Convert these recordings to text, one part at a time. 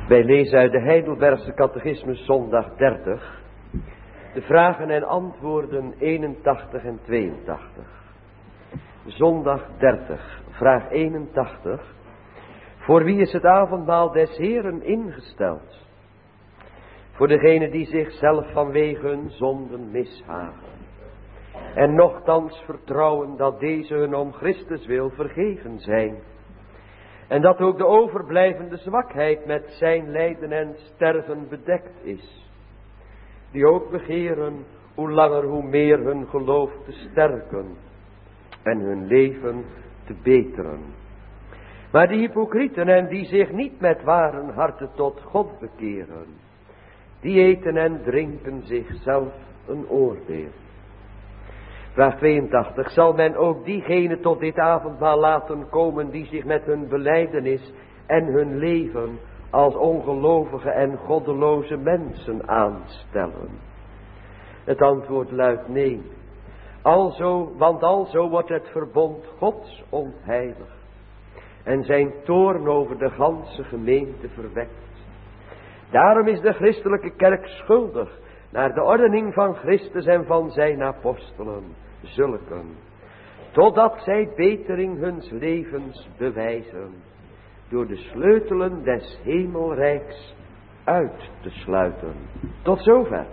Wij lezen uit de Heidelbergse Catechismus zondag 30, de vragen en antwoorden 81 en 82. Zondag 30, vraag 81. Voor wie is het avondmaal des Heeren ingesteld? Voor degene die zichzelf vanwege hun zonden mishagen. En nochtans vertrouwen dat deze hun om Christus wil vergeven zijn. En dat ook de overblijvende zwakheid met zijn lijden en sterven bedekt is. Die ook begeren hoe langer hoe meer hun geloof te sterken. En hun leven te beteren. Maar die hypocrieten en die zich niet met ware harten tot God bekeren. Die eten en drinken zichzelf een oordeel. Vraag 82. Zal men ook diegenen tot dit avondmaal laten komen die zich met hun belijdenis en hun leven als ongelovige en goddeloze mensen aanstellen? Het antwoord luidt nee. Want alzo wordt het verbond Gods ontheiligd en zijn toorn over de ganse gemeente verwekt. Daarom is de christelijke kerk schuldig naar de ordening van Christus en van zijn apostelen, zulken, totdat zij betering huns levens bewijzen, door de sleutelen des hemelrijks uit te sluiten. Tot zover.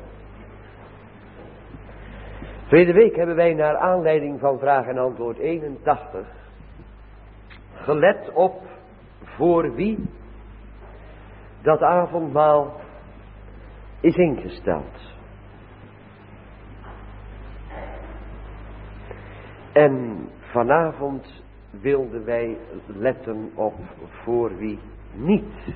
Verleden week hebben wij naar aanleiding van vraag en antwoord 81 gelet op voor wie dat avondmaal is ingesteld. En vanavond wilden wij letten op voor wie niet.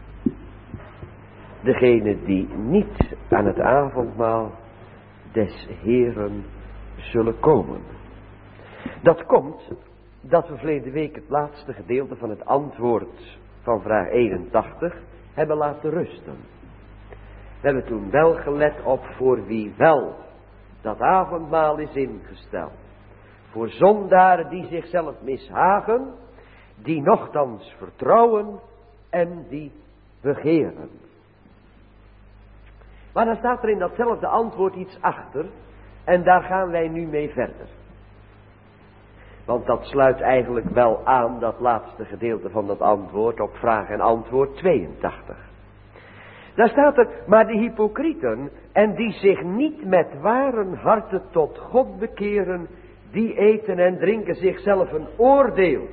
Degene die niet aan het avondmaal des Heeren zullen komen. Dat komt dat we verleden week het laatste gedeelte van het antwoord van vraag 81 hebben laten rusten. We hebben toen wel gelet op voor wie wel dat avondmaal is ingesteld. Voor zondaren die zichzelf mishagen, die nochtans vertrouwen en die begeren. Maar dan staat er in datzelfde antwoord iets achter en daar gaan wij nu mee verder. Want dat sluit eigenlijk wel aan dat laatste gedeelte van dat antwoord op vraag en antwoord 82. Daar staat er, maar de hypocrieten en die zich niet met ware harten tot God bekeren, die eten en drinken zichzelf een oordeel.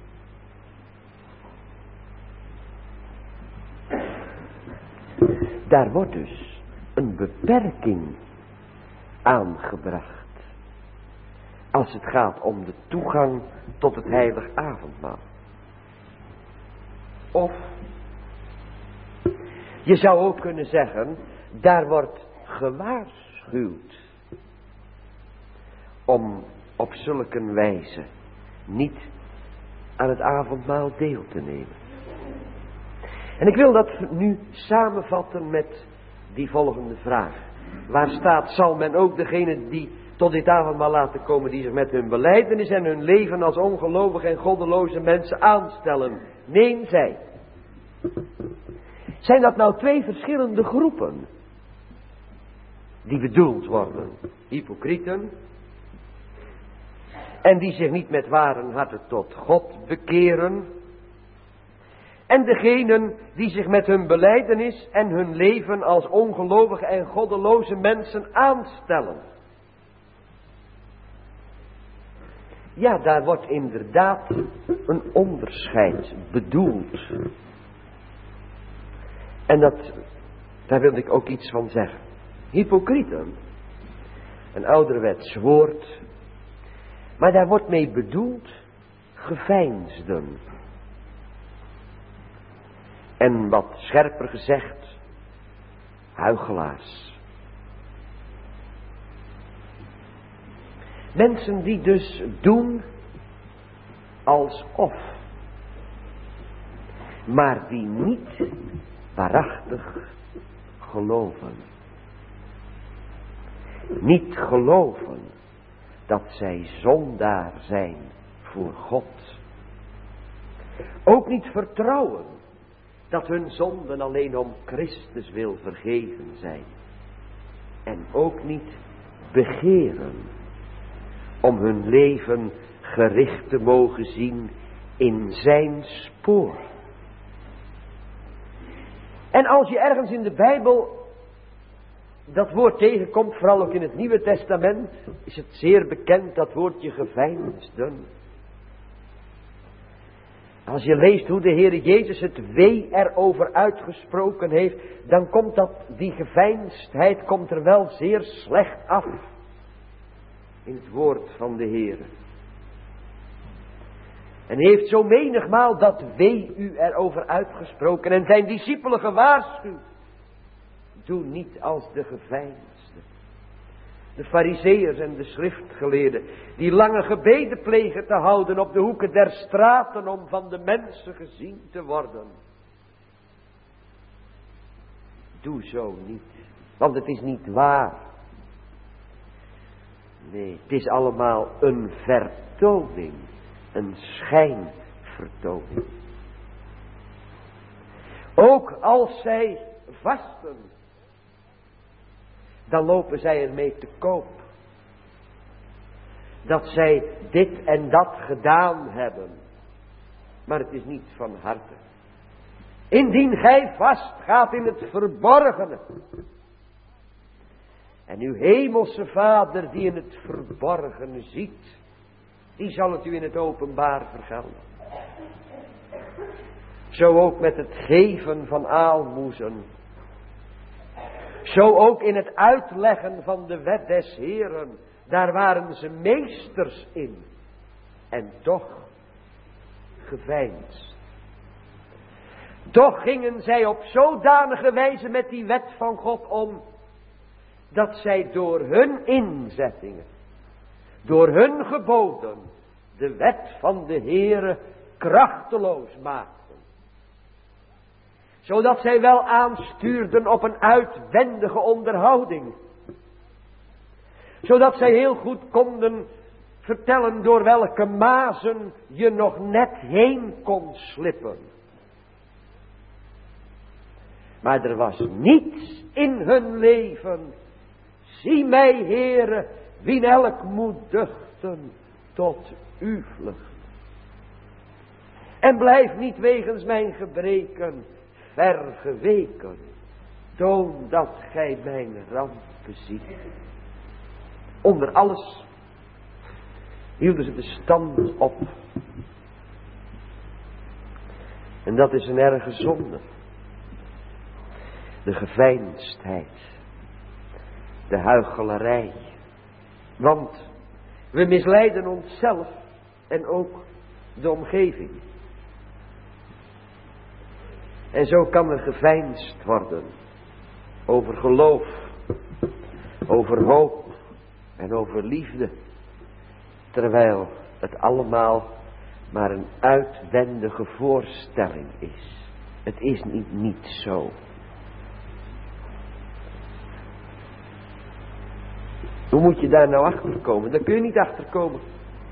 Daar wordt dus een beperking aangebracht. Als het gaat om de toegang tot het heilig avondmaal. Of, je zou ook kunnen zeggen, daar wordt gewaarschuwd om op zulke wijze niet aan het avondmaal deel te nemen. En ik wil dat nu samenvatten met die volgende vraag. Waar staat, zal men ook degene die tot dit avondmaal laten komen, die zich met hun belijdenis en hun leven als ongelovige en goddeloze mensen aanstellen? Nee, zij. Zijn dat nou twee verschillende groepen die bedoeld worden? Hypocrieten en die zich niet met ware harten tot God bekeren. En degenen die zich met hun belijdenis en hun leven als ongelovige en goddeloze mensen aanstellen. Ja, daar wordt inderdaad een onderscheid bedoeld. En daar wil ik ook iets van zeggen. Hypocrieten, een ouderwets woord, maar daar wordt mee bedoeld geveinsden. En wat scherper gezegd, huichelaars. Mensen die dus doen alsof, maar die niet waarachtig geloven. Niet geloven dat zij zondaar zijn voor God. Ook niet vertrouwen dat hun zonden alleen om Christus wil vergeven zijn. En ook niet begeren om hun leven gericht te mogen zien in zijn spoor. En als je ergens in de Bijbel dat woord tegenkomt, vooral ook in het Nieuwe Testament, is het zeer bekend, dat woordje geveinsden. Als je leest hoe de Heer Jezus het wee erover uitgesproken heeft, dan komt die geveinsdheid komt er wel zeer slecht af in het woord van de Heer. En hij heeft zo menigmaal dat wee u erover uitgesproken en zijn discipelen gewaarschuwd. Doe niet als de geveinsden. De farizeeërs en de schriftgeleerden, die lange gebeden plegen te houden op de hoeken der straten om van de mensen gezien te worden. Doe zo niet, want het is niet waar. Nee, het is allemaal een vertoning, een schijnvertoning. Ook als zij vasten, dan lopen zij ermee te koop. Dat zij dit en dat gedaan hebben. Maar het is niet van harte. Indien gij vast gaat in het verborgene. En uw hemelse Vader die in het verborgene ziet, die zal het u in het openbaar vergelden. Zo ook met het geven van aalmoezen. Zo ook in het uitleggen van de wet des Heeren. Daar waren ze meesters in. En toch geveinsd. Toch gingen zij op zodanige wijze met die wet van God om, dat zij door hun inzettingen, door hun geboden, de wet van de Heere krachteloos maakten. Zodat zij wel aanstuurden op een uitwendige onderhouding. Zodat zij heel goed konden vertellen door welke mazen je nog net heen kon slippen. Maar er was niets in hun leven. Zie mij, Heere, wien elk moet duchten tot u vlucht. En blijf niet wegens mijn gebreken vergeweken. Toon dat gij mijn rampen ziet. Onder alles hielden ze de stand op. En dat is een erge zonde. De geveinsdheid. De huichelarij. Want we misleiden onszelf en ook de omgeving. En zo kan er geveinsd worden over geloof, over hoop en over liefde. Terwijl het allemaal maar een uitwendige voorstelling is. Het is niet zo. Hoe moet je daar nou achter komen? Daar kun je niet achter komen.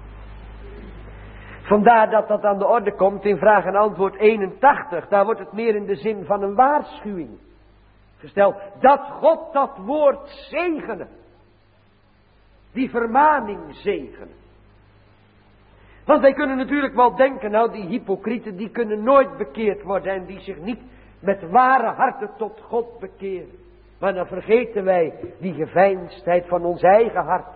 Vandaar dat dat aan de orde komt in vraag en antwoord 81. Daar wordt het meer in de zin van een waarschuwing gesteld. Dat God dat woord zegene. Die vermaning zegene. Want wij kunnen natuurlijk wel denken, nou die hypocrieten die kunnen nooit bekeerd worden. En die zich niet met ware harten tot God bekeren. Maar dan vergeten wij die geveinsdheid van ons eigen hart.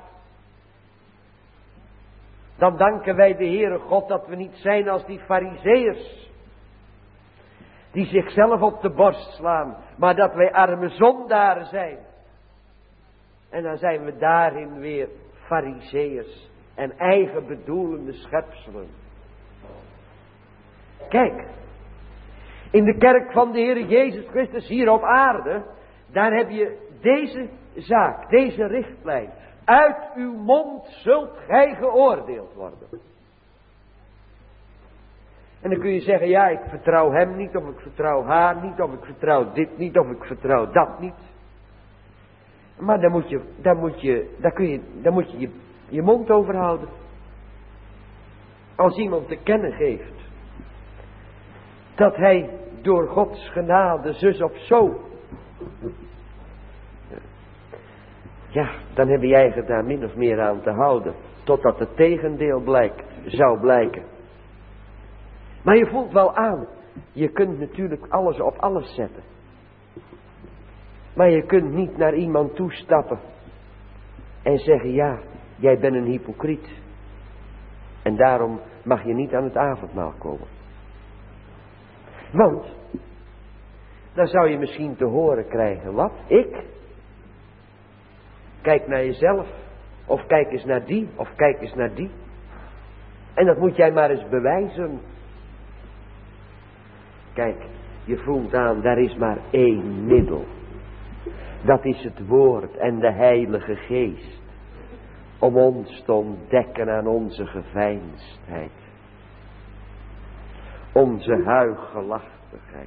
Dan danken wij de Heere God dat we niet zijn als die farizeeërs. Die zichzelf op de borst slaan. Maar dat wij arme zondaren zijn. En dan zijn we daarin weer farizeeërs. En eigen bedoelende schepselen. Kijk. In de kerk van de Heere Jezus Christus hier op aarde. Daar heb je deze zaak, deze richtlijn. Uit uw mond zult gij geoordeeld worden. En dan kun je zeggen, ja, ik vertrouw hem niet, of ik vertrouw haar niet, of ik vertrouw dit niet, of ik vertrouw dat niet. Maar dan moet je je mond overhouden. Als iemand te kennen geeft dat hij door Gods genade, zus of zo. Ja, dan heb je eigen daar min of meer aan te houden. Totdat het tegendeel zou blijken. Maar je voelt wel aan. Je kunt natuurlijk alles op alles zetten. Maar je kunt niet naar iemand toestappen. En zeggen, ja, jij bent een hypocriet. En daarom mag je niet aan het avondmaal komen. Want, dan zou je misschien te horen krijgen, wat? Ik? Kijk naar jezelf. Of kijk eens naar die. Of kijk eens naar die. En dat moet jij maar eens bewijzen. Kijk, je voelt aan, daar is maar één middel. Dat is het woord en de Heilige Geest. Om ons te ontdekken aan onze geveinsdheid. Onze huichelachtigheid.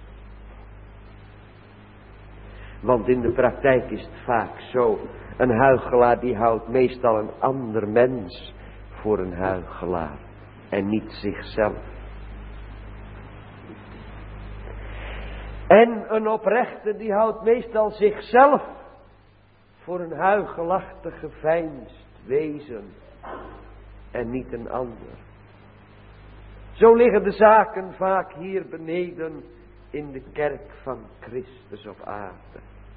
Want in de praktijk is het vaak zo. Een huichelaar die houdt meestal een ander mens voor een huichelaar. En niet zichzelf. En een oprechte die houdt meestal zichzelf voor een huichelachtig geveinsd wezen. En niet een ander. Zo liggen de zaken vaak hier beneden in de kerk van Christus op aarde.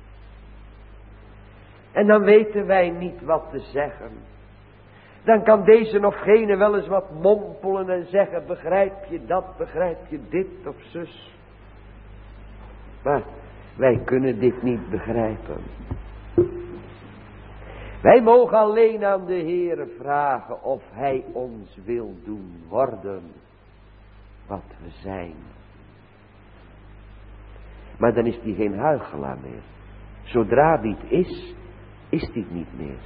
En dan weten wij niet wat te zeggen. Dan kan deze of gene wel eens wat mompelen en zeggen, begrijp je dat, begrijp je dit of zus. Maar wij kunnen dit niet begrijpen. Wij mogen alleen aan de Heere vragen of Hij ons wil doen worden wat we zijn. Maar dan is die geen huichelaar meer. Zodra die het is die het niet meer.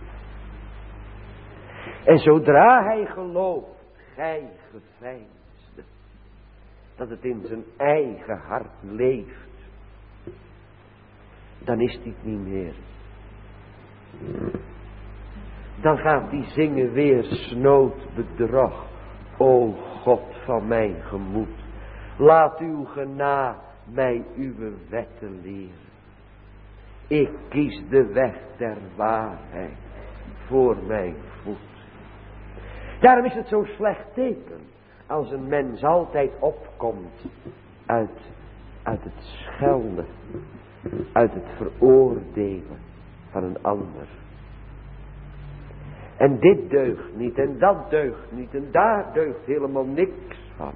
En zodra hij gelooft, gij geveinsde, dat het in zijn eigen hart leeft, dan is die het niet meer. Dan gaat die zingen weer snood bedrog. O God van mijn gemoed, laat uw genade mij uw wetten leren. Ik kies de weg der waarheid voor mijn voet. Daarom is het zo'n slecht teken als een mens altijd opkomt uit het schelden, uit het veroordelen van een ander. En dit deugt niet en dat deugt niet en daar deugt helemaal niks van.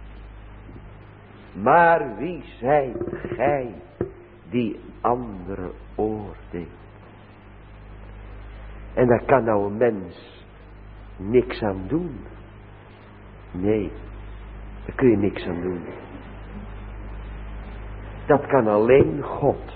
Maar wie zijt gij die anderen oordeelt? En daar kan nou een mens niks aan doen. Nee, daar kun je niks aan doen. Dat kan alleen God.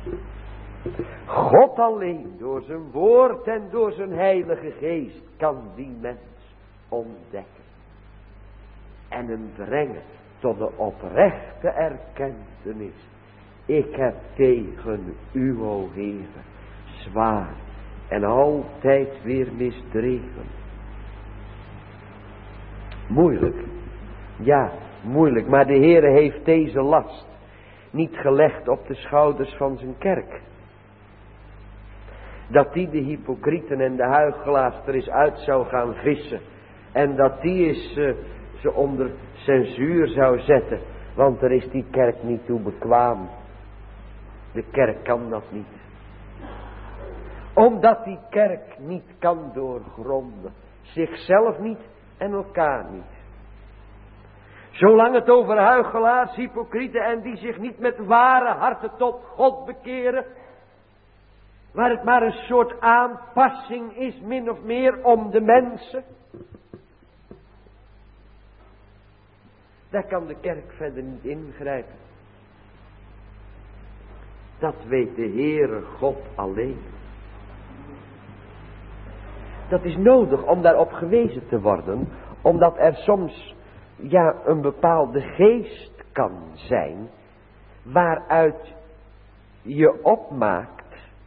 God alleen, door zijn woord en door zijn Heilige Geest, kan die mens ontdekken. En hem brengen tot de oprechte erkentenis. Ik heb tegen u, o Heere, zwaar en altijd weer misdreven. Moeilijk. Ja, moeilijk. Maar de Heere heeft deze last niet gelegd op de schouders van zijn kerk. Dat die de hypocrieten en de huichelaars er eens uit zou gaan vissen. En dat die eens ze onder censuur zou zetten. Want er is die kerk niet toe bekwaam. De kerk kan dat niet. Omdat die kerk niet kan doorgronden. Zichzelf niet en elkaar niet. Zolang het over huichelaars, hypocrieten en die zich niet met ware harten tot God bekeren. Waar het maar een soort aanpassing is, min of meer, om de mensen. Daar kan de kerk verder niet ingrijpen. Dat weet de Heere God alleen. Dat is nodig om daarop gewezen te worden. Omdat er soms een bepaalde geest kan zijn. Waaruit je opmaakt.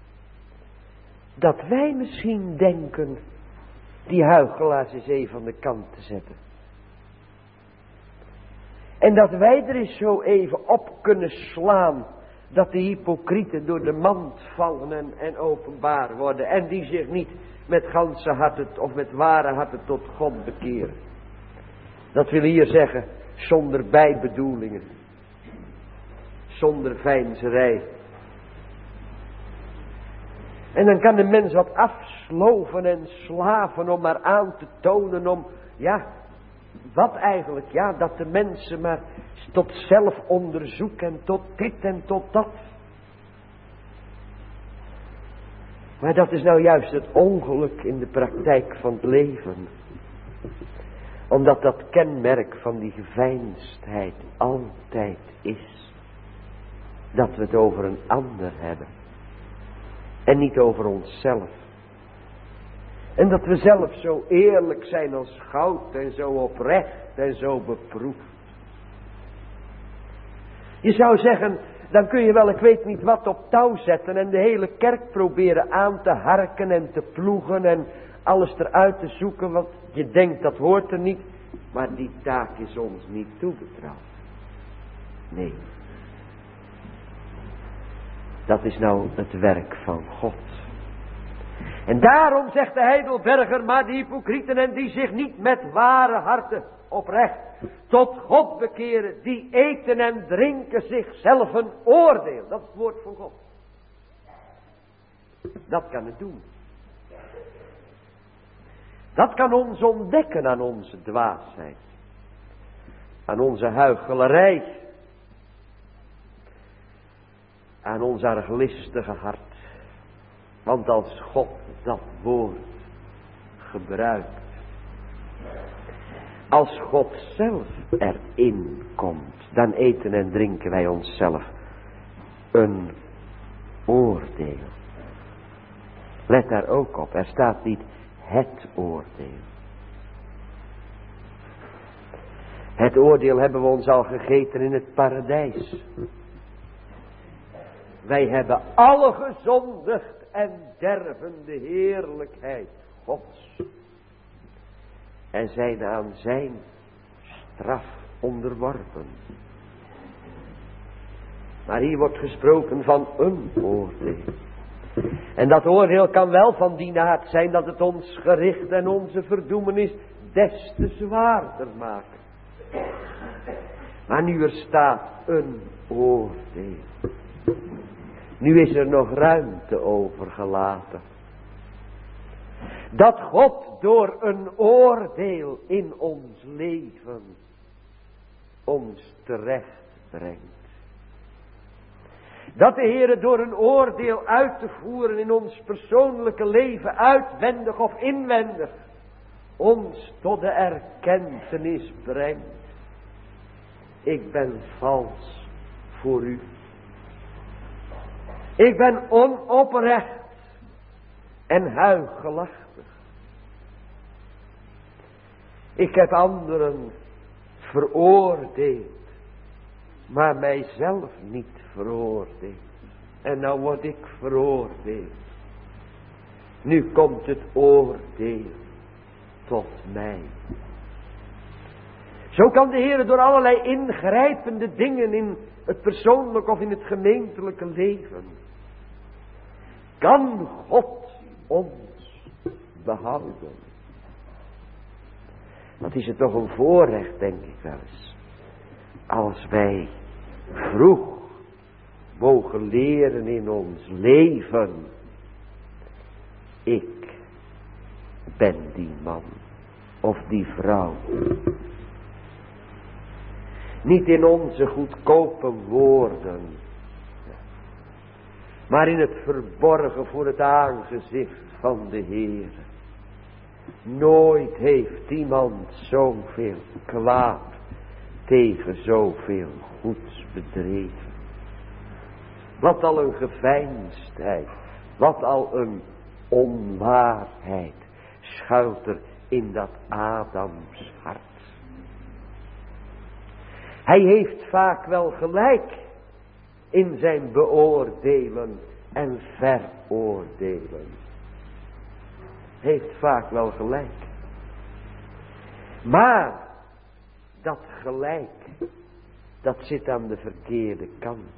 Dat wij misschien denken. Die huichelaars eens even aan de kant te zetten. En dat wij er eens zo even op kunnen slaan, dat de hypocrieten door de mand vallen en openbaar worden. En die zich niet met ganse harten of met ware harten tot God bekeren. Dat wil hier zeggen, zonder bijbedoelingen. Zonder veinzerij. En dan kan de mens wat afsloven en slaven om maar aan te tonen om, ja, wat eigenlijk? Ja, dat de mensen maar tot zelfonderzoek en tot dit en tot dat. Maar dat is nou juist het ongeluk in de praktijk van het leven. Omdat dat kenmerk van die geveinsdheid altijd is. Dat we het over een ander hebben. En niet over onszelf. En dat we zelf zo eerlijk zijn als goud en zo oprecht en zo beproefd. Je zou zeggen, dan kun je wel, ik weet niet wat, op touw zetten en de hele kerk proberen aan te harken en te ploegen en alles eruit te zoeken wat je denkt dat hoort er niet. Maar die taak is ons niet toebetrouwd. Nee. Dat is nou het werk van God. En daarom zegt de Heidelberger, maar die hypocrieten en die zich niet met ware harten oprecht tot God bekeren, die eten en drinken zichzelf een oordeel. Dat is het woord van God. Dat kan het doen. Dat kan ons ontdekken aan onze dwaasheid. Aan onze huichelarij. Aan ons arglistige hart. Want als God dat woord gebruikt. Als God zelf erin komt. Dan eten en drinken wij onszelf een oordeel. Let daar ook op. Er staat niet het oordeel. Het oordeel hebben we ons al gegeten in het paradijs. Wij hebben alle gezondigd en derven de heerlijkheid Gods. En zijn aan zijn straf onderworpen. Maar hier wordt gesproken van een oordeel. En dat oordeel kan wel van die aard zijn dat het ons gericht en onze verdoemenis des te zwaarder maakt. Maar nu er staat een oordeel. Nu is er nog ruimte overgelaten. Dat God door een oordeel in ons leven ons terecht brengt. Dat de Heere door een oordeel uit te voeren in ons persoonlijke leven, uitwendig of inwendig, ons tot de erkentenis brengt. Ik ben vals voor u. Ik ben onoprecht en huichelachtig. Ik heb anderen veroordeeld, maar mijzelf niet veroordeeld. En nou word ik veroordeeld. Nu komt het oordeel tot mij. Zo kan de Heer door allerlei ingrijpende dingen in het persoonlijk of in het gemeentelijke leven. Kan God ons behouden? Wat is het toch een voorrecht, denk ik wel eens. Als wij vroeg mogen leren in ons leven. Ik ben die man of die vrouw. Niet in onze goedkope woorden. Maar in het verborgen voor het aangezicht van de Heer. Nooit heeft iemand zoveel kwaad tegen zoveel goeds bedreven. Wat al een geveinsdheid, wat al een onwaarheid schuilt er in dat Adams hart. Hij heeft vaak wel gelijk in zijn beoordelen en veroordelen. Heeft vaak wel gelijk. Maar dat gelijk dat zit aan de verkeerde kant.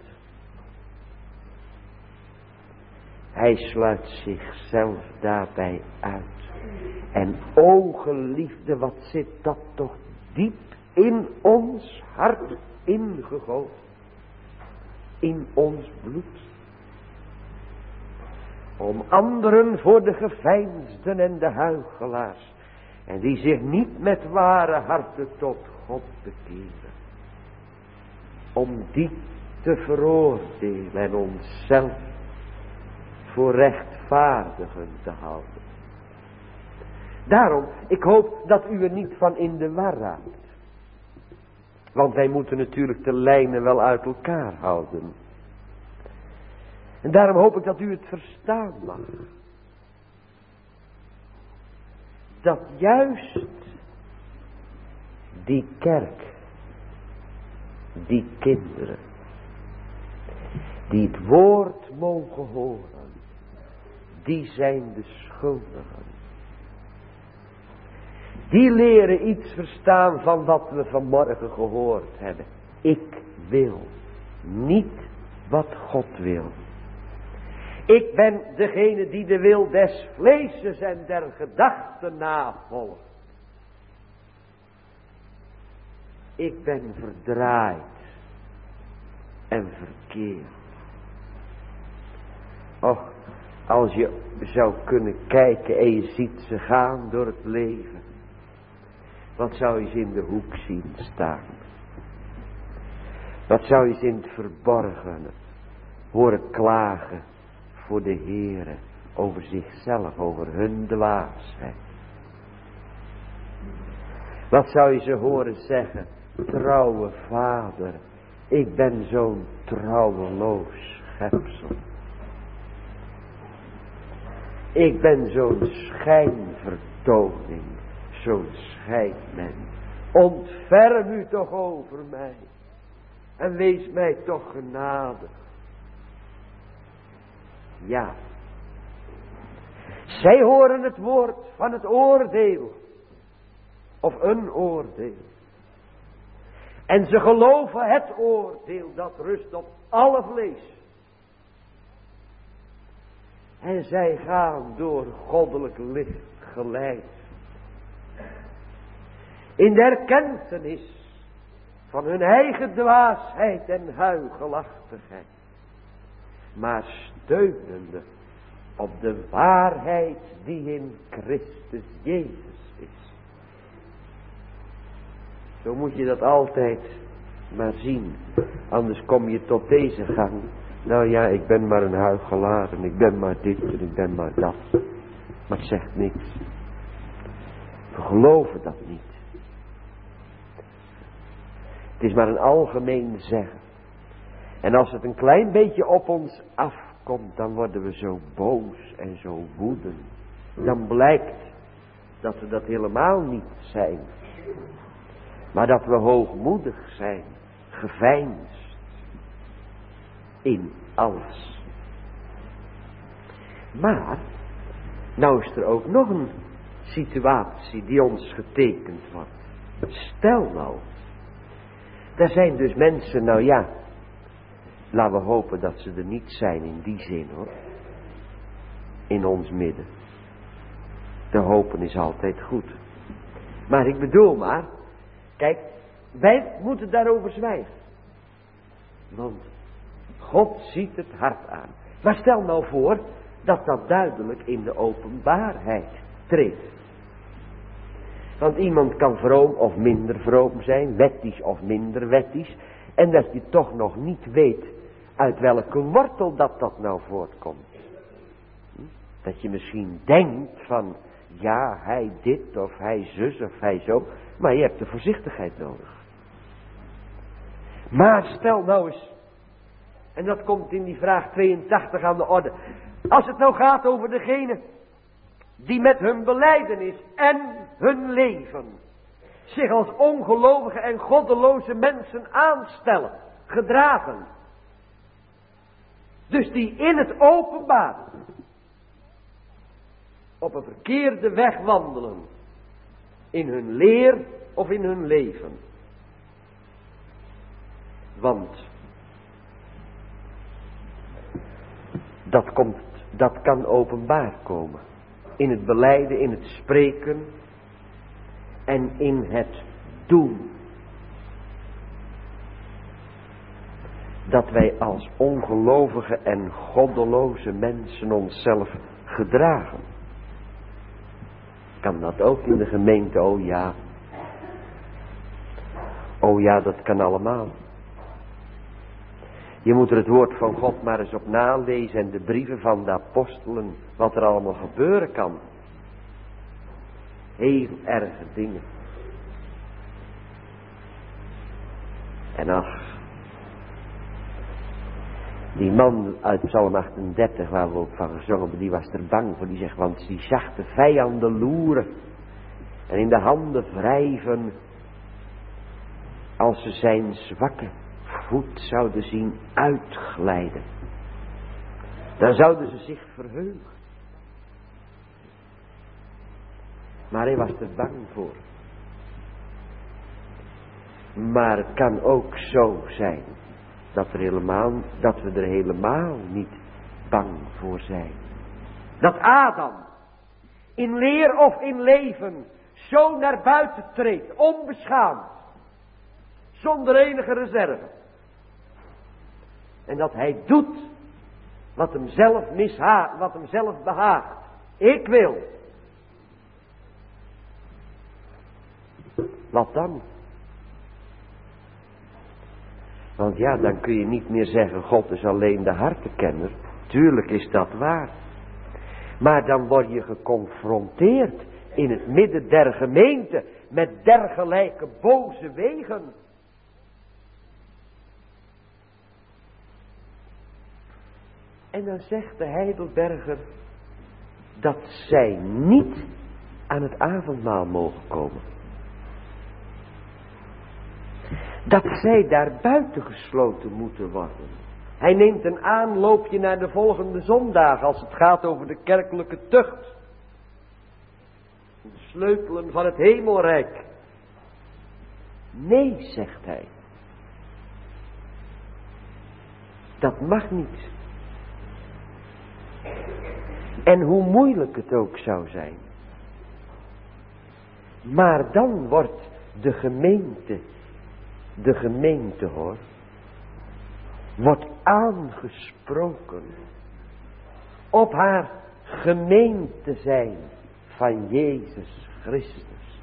Hij sluit zichzelf daarbij uit. En o geliefde, wat zit dat toch diep in ons hart ingegoten. In ons bloed. Om anderen voor de geveinsden en de huichelaars. En die zich niet met ware harten tot God bekeren. Om die te veroordelen en onszelf voor rechtvaardigen te houden. Daarom, ik hoop dat u er niet van in de war raakt. Want wij moeten natuurlijk de lijnen wel uit elkaar houden. En daarom hoop ik dat u het verstaan mag. Dat juist die kerk, die kinderen, die het woord mogen horen, die zijn de schuldigen. Die leren iets verstaan van wat we vanmorgen gehoord hebben. Ik wil niet wat God wil. Ik ben degene die de wil des vleeses en der gedachten navolgt. Ik ben verdraaid en verkeerd. Och, als je zou kunnen kijken en je ziet ze gaan door het leven. Wat zou je ze in de hoek zien staan? Wat zou je ze in het verborgene horen klagen voor de Heere over zichzelf, over hun dwaasheid? Wat zou je ze horen zeggen? Trouwe vader, ik ben zo'n trouweloos schepsel. Ik ben zo'n schijnvertoning, zo'n scheidmens. Ontferm u toch over mij en wees mij toch genadig. Ja, zij horen het woord van het oordeel of een oordeel. En ze geloven het oordeel dat rust op alle vlees. En zij gaan door goddelijk licht geleid. In de erkentenis van hun eigen dwaasheid en huichelachtigheid. Maar steunende op de waarheid die in Christus Jezus is. Zo moet je dat altijd maar zien. Anders kom je tot deze gang. Nou ja, ik ben maar een huichelaar en ik ben maar dit en ik ben maar dat. Maar het zegt niks. We geloven dat niet. Het is maar een algemeen zeggen. En als het een klein beetje op ons afkomt, dan worden we zo boos en zo woedend. Dan blijkt dat we dat helemaal niet zijn. Maar dat we hoogmoedig zijn, geveinsd in alles. Maar, nou is er ook nog een situatie die ons getekend wordt. Stel nou, er zijn dus mensen, nou ja, laten we hopen dat ze er niet zijn in die zin hoor. In ons midden. Te hopen is altijd goed. Maar ik bedoel maar, kijk, wij moeten daarover zwijgen. Want God ziet het hart aan. Maar stel nou voor dat dat duidelijk in de openbaarheid treedt. Want iemand kan vroom of minder vroom zijn, wettisch of minder wettisch. En dat je toch nog niet weet uit welke wortel dat nou voortkomt. Dat je misschien denkt van, ja, hij dit of hij zus of hij zo. Maar je hebt de voorzichtigheid nodig. Maar stel nou eens, en dat komt in die vraag 82 aan de orde. Als het nou gaat over degene die met hun belijdenis en hun leven zich als ongelovige en goddeloze mensen aanstellen, gedragen. Dus die in het openbaar op een verkeerde weg wandelen. In hun leer of in hun leven. Want dat kan openbaar komen. In het belijden, in het spreken en in het doen. Dat wij als ongelovige en goddeloze mensen onszelf gedragen. Kan dat ook in de gemeente? Oh ja. Oh ja, dat kan allemaal. Je moet er het woord van God maar eens op nalezen en de brieven van de apostelen. Wat er allemaal gebeuren kan. Heel erge dingen. En ach. Die man uit Psalm 38 waar we ook van gezongen hebben, die was er bang voor. Die zegt, want die zag de vijanden loeren. En in de handen wrijven. Als ze zijn zwakke voet zouden zien uitglijden. Dan zouden ze zich verheugen. Maar hij was er bang voor. Maar het kan ook zo zijn. Dat we er helemaal niet bang voor zijn. Dat Adam in leer of in leven zo naar buiten treedt, onbeschaamd, zonder enige reserve. En dat hij doet wat hem zelf behaagt. Ik wil. Wat dan? Want ja, dan kun je niet meer zeggen, God is alleen de hartenkenner. Tuurlijk is dat waar. Maar dan word je geconfronteerd in het midden der gemeente met dergelijke boze wegen. En dan zegt de Heidelberger dat zij niet aan het avondmaal mogen komen. Dat zij daar buiten gesloten moeten worden. Hij neemt een aanloopje naar de volgende zondag als het gaat over de kerkelijke tucht. De sleutelen van het hemelrijk. Nee, zegt hij. Dat mag niet. En hoe moeilijk het ook zou zijn. Maar dan wordt de gemeente hoor, wordt aangesproken op haar gemeente zijn van Jezus Christus.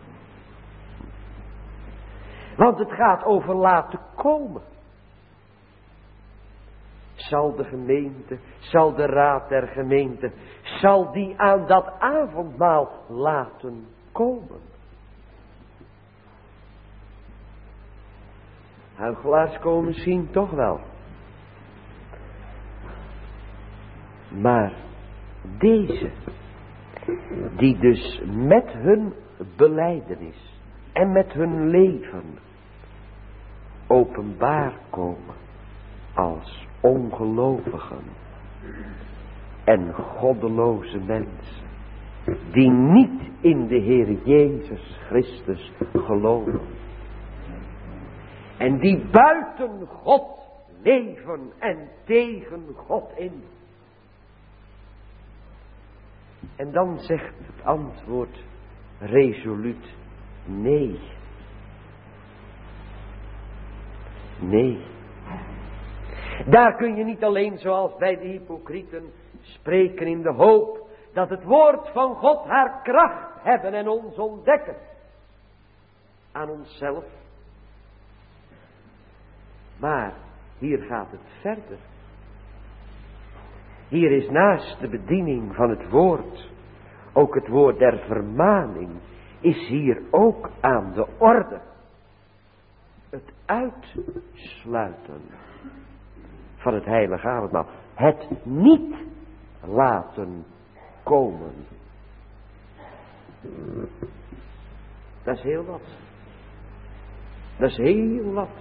Want het gaat over laten komen. Zal de gemeente, zal de raad der gemeente, zal die aan dat avondmaal laten komen? Huichelaars komen misschien toch wel. Maar deze, die dus met hun belijdenis en met hun leven openbaar komen als ongelovigen en goddeloze mensen, die niet in de Heer Jezus Christus geloven. En die buiten God leven en tegen God in. En dan zegt het antwoord resoluut nee. Nee. Daar kun je niet alleen zoals bij de hypocrieten spreken in de hoop dat het woord van God haar kracht hebben en ons ontdekken. Aan onszelf. Maar hier gaat het verder. Hier is naast de bediening van het woord, ook het woord der vermaning, is hier ook aan de orde. Het uitsluiten van het heilige avondmaal. Het niet laten komen. Dat is heel wat. Dat is heel wat.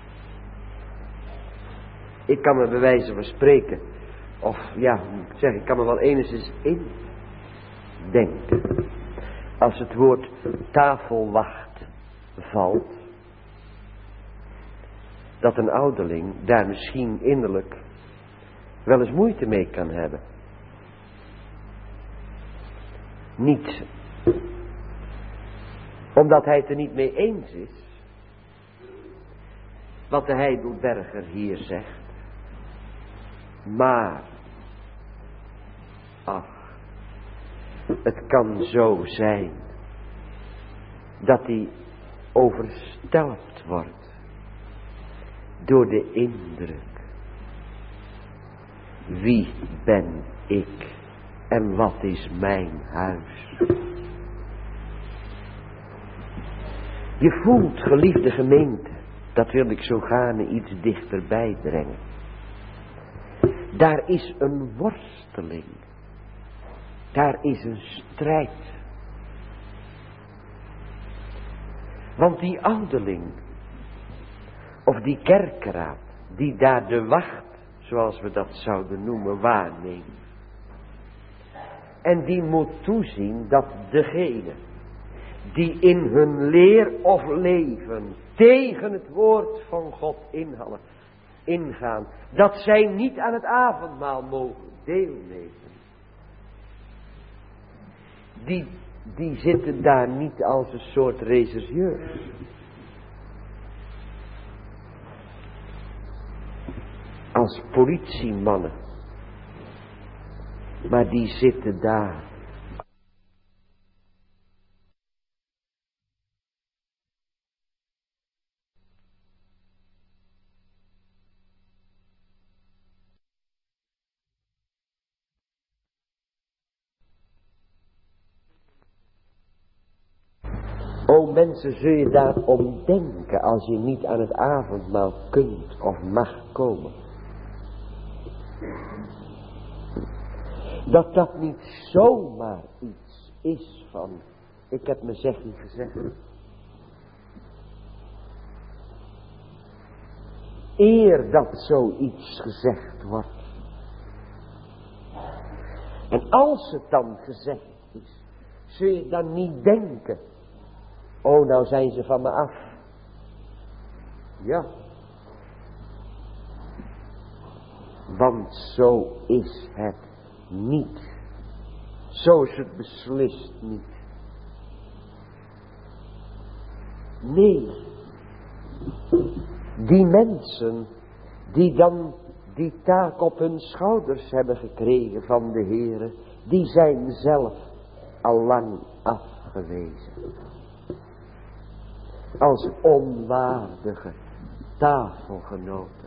Ik kan me bij wijze van spreken, of ja, moet ik zeggen, ik kan me wel enigszins indenken. Als het woord tafelwacht valt, dat een ouderling daar misschien innerlijk wel eens moeite mee kan hebben. Niet omdat hij het er niet mee eens is, wat de Heidelberger hier zegt. Maar, ach, het kan zo zijn dat hij overstelpt wordt door de indruk. Wie ben ik en wat is mijn huis? Je voelt, geliefde gemeente, dat wil ik zo gaarne iets dichterbij brengen. Daar is een worsteling. Daar is een strijd. Want die ouderling, of die kerkeraad, die daar de wacht, zoals we dat zouden noemen, waarneemt. En die moet toezien dat degene die in hun leer of leven tegen het woord van God ingaan, dat zij niet aan het avondmaal mogen deelnemen. Die zitten daar niet als een soort rechercheurs. Als politiemannen. Maar die zitten daar. O mensen, zul je daarom denken als je niet aan het avondmaal kunt of mag komen. Dat niet zomaar iets is van, ik heb mijn zegje gezegd. Eer dat zoiets gezegd wordt. En als het dan gezegd is, zul je dan niet denken, oh, nou zijn ze van me af. Ja. Want zo is het niet. Zo is het beslist niet. Nee. Die mensen die dan die taak op hun schouders hebben gekregen van de Heere, die zijn zelf al lang afgewezen. Als onwaardige tafelgenoten.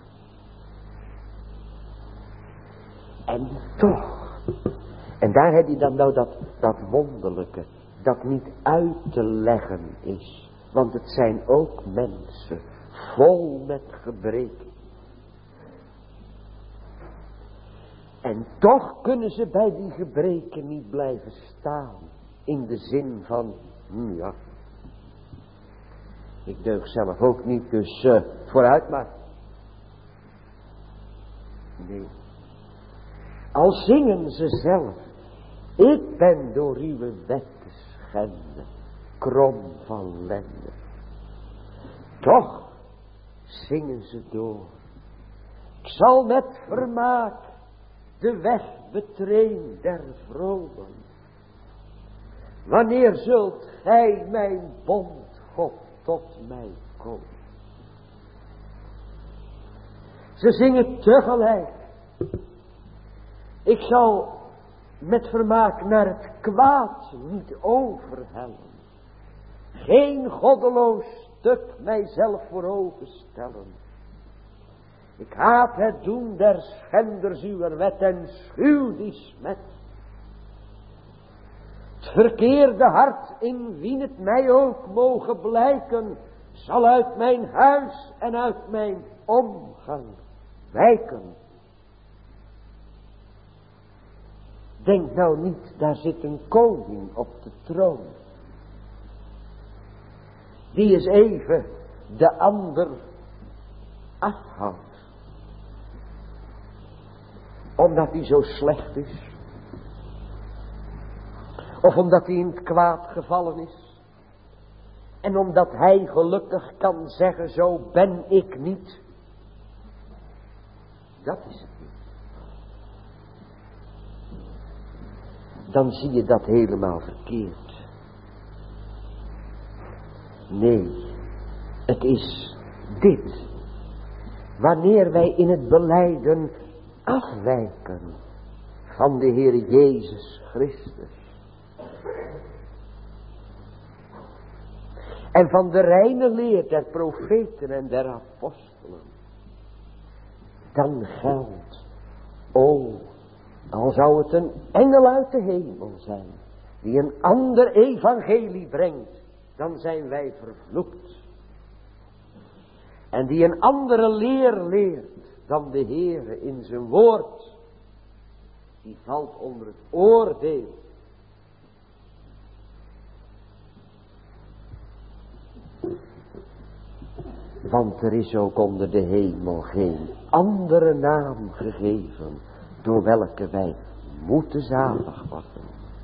En toch, en daar heb je dan nou dat wonderlijke, dat niet uit te leggen is. Want het zijn ook mensen, vol met gebreken. En toch kunnen ze bij die gebreken niet blijven staan. In de zin van, ja, ik deug zelf ook niet, dus vooruit maar. Nee. Al zingen ze zelf, ik ben door uw wet te schenden, krom van lende. Toch zingen ze door. Ik zal met vermaak de weg betreden der vromen. Wanneer zult gij mijn bond, God, tot mij komen? Ze zingen tegelijk. Ik zal met vermaak naar het kwaad niet overhellen. Geen goddeloos stuk mijzelf voor ogen stellen. Ik haat het doen der schenders uwer wet en schuw die smet. Het verkeerde hart in wien het mij ook mogen blijken, zal uit mijn huis en uit mijn omgang wijken. Denk nou niet, daar zit een koning op de troon. Die is even de ander afhoudt. Omdat hij zo slecht is. Of omdat hij in het kwaad gevallen is. En omdat hij gelukkig kan zeggen, zo ben ik niet. Dat is het niet. Dan zie je dat helemaal verkeerd. Nee, het is dit. Wanneer wij in het belijden afwijken van de Heer Jezus Christus. En van de reine leer der profeten en der apostelen. Dan geldt, al zou het een engel uit de hemel zijn, die een ander evangelie brengt, dan zijn wij vervloekt. En die een andere leer leert dan de Heere in zijn woord, die valt onder het oordeel. Want er is ook onder de hemel geen andere naam gegeven, door welke wij moeten zalig worden.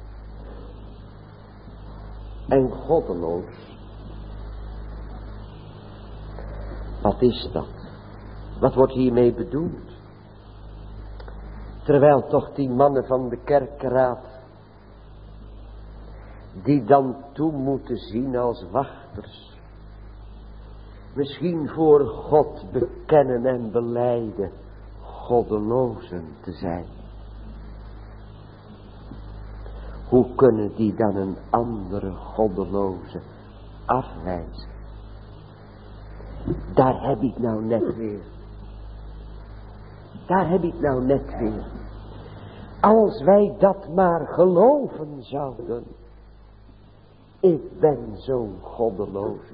En goddeloos. Wat is dat? Wat wordt hiermee bedoeld? Terwijl toch die mannen van de kerkraad, die dan toe moeten zien als wachters, misschien voor God bekennen en belijden goddelozen te zijn. Hoe kunnen die dan een andere goddeloze afwijzen? Daar heb ik nou net weer. Als wij dat maar geloven zouden. Ik ben zo'n goddeloze.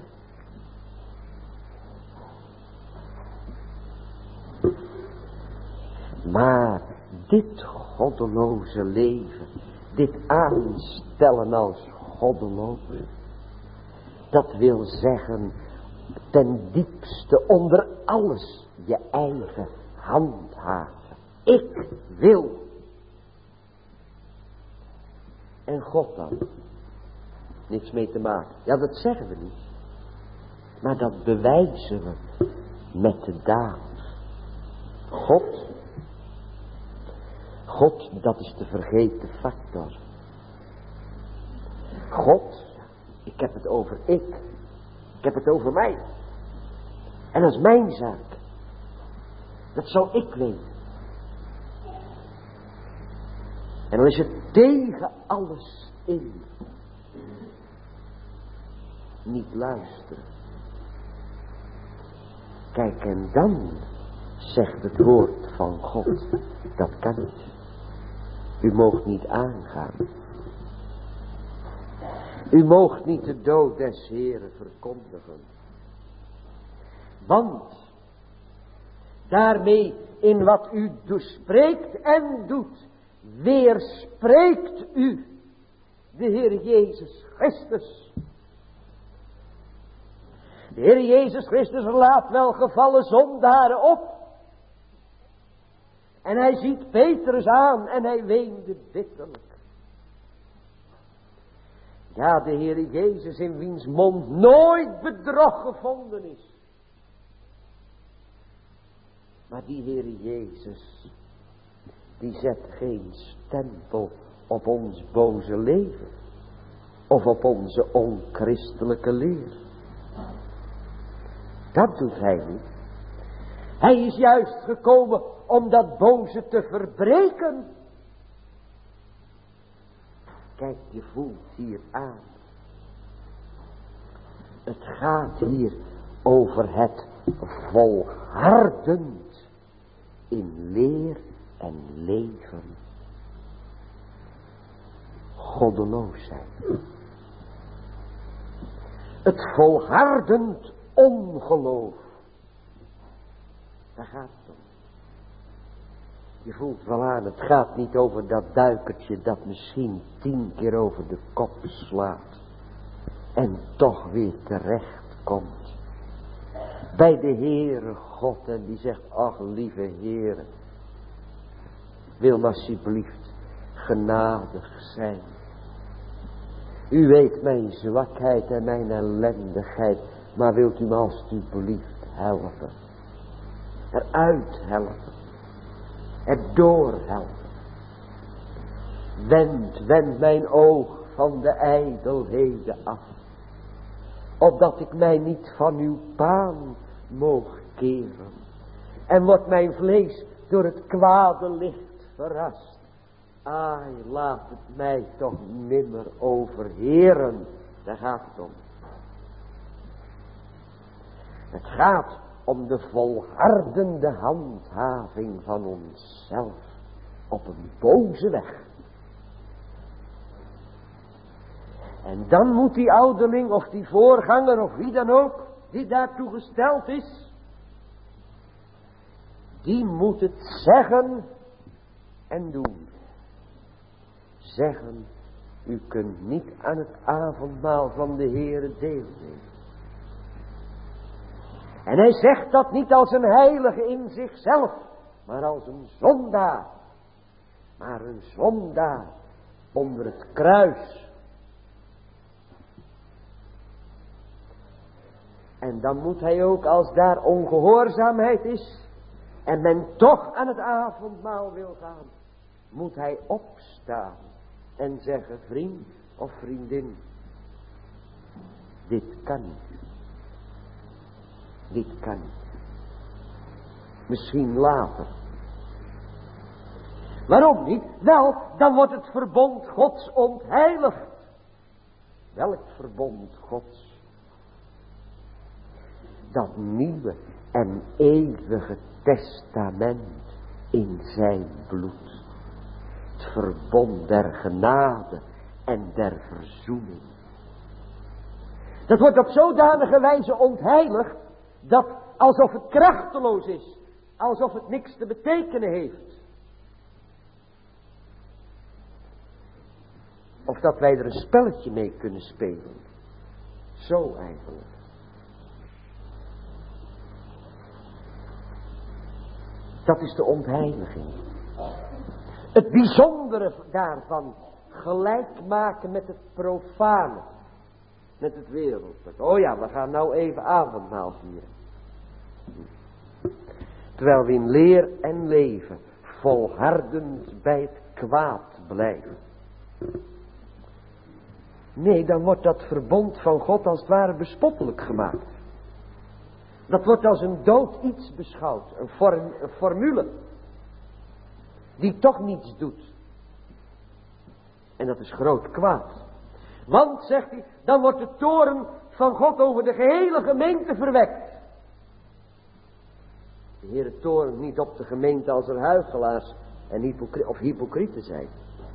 Maar dit goddeloze leven, dit aanstellen als goddeloze, dat wil zeggen ten diepste onder alles je eigen handhaven. Ik wil. En God dan? Niks mee te maken. Ja, dat zeggen we niet. Maar dat bewijzen we met de daad. God, dat is de vergeten factor. God, ik heb het over ik. Ik heb het over mij. En dat is mijn zaak. Dat zal ik weten. En dan is het tegen alles in. Niet luisteren. Kijk, en dan zegt het woord van God, dat kan niet. U moogt niet aangaan. U moogt niet de dood des Heeren verkondigen. Want daarmee in wat u spreekt en doet, weerspreekt u de Heer Jezus Christus. De Heer Jezus Christus laat wel gevallen zondaren op. En hij ziet Petrus aan en hij weende bitterlijk. Ja, de Heer Jezus in wiens mond nooit bedrog gevonden is. Maar die Heer Jezus, die zet geen stempel op ons boze leven. Of op onze onchristelijke leer. Dat doet hij niet. Hij is juist gekomen om dat boze te verbreken. Kijk, je voelt hier aan. Het gaat hier over het volhardend in leer en leven. Goddeloos zijn. Het volhardend ongeloof. Daar gaat het om. Je voelt wel aan, het gaat niet over dat duikertje dat misschien 10 keer over de kop slaat. En toch weer terecht komt. Bij de Heere God en die zegt, ach lieve Heere. Wil me alsjeblieft genadig zijn. U weet mijn zwakheid en mijn ellendigheid. Maar wilt u me alsjeblieft helpen. Eruit helpen. Het doorhelpen. Wend mijn oog van de ijdelheden af, opdat ik mij niet van uw baan moog keren. En wordt mijn vlees door het kwade licht verrast. Ai, laat het mij toch nimmer overheren. Daar gaat het om. Het gaat om de volhardende handhaving van onszelf op een boze weg. En dan moet die ouderling of die voorganger of wie dan ook die daartoe gesteld is, die moet het zeggen en doen. Zeggen, u kunt niet aan het avondmaal van de Heere deelnemen. En hij zegt dat niet als een heilige in zichzelf, maar als een zondaar. Maar een zondaar onder het kruis. En dan moet hij ook, als daar ongehoorzaamheid is en men toch aan het avondmaal wil gaan, moet hij opstaan en zeggen, vriend of vriendin, dit kan niet. Dit kan niet. Misschien later. Waarom niet? Wel, dan wordt het verbond Gods ontheiligd. Welk verbond Gods? Dat nieuwe en eeuwige testament in zijn bloed. Het verbond der genade en der verzoening. Dat wordt op zodanige wijze ontheiligd, dat alsof het krachteloos is, alsof het niks te betekenen heeft. Of dat wij er een spelletje mee kunnen spelen. Zo eigenlijk. Dat is de ontheiliging. Het bijzondere daarvan gelijk maken met het profane. Met het wereldlijke. Oh ja, we gaan nou even avondmaal vieren. Terwijl we in leer en leven volhardend bij het kwaad blijven. Nee, dan wordt dat verbond van God als het ware bespottelijk gemaakt. Dat wordt als een dood iets beschouwd. Een formule. Die toch niets doet. En dat is groot kwaad. Want, zegt hij, dan wordt de toorn van God over de gehele gemeente verwekt. De Heere toornt niet op de gemeente als er huichelaars en hypocrieten zijn.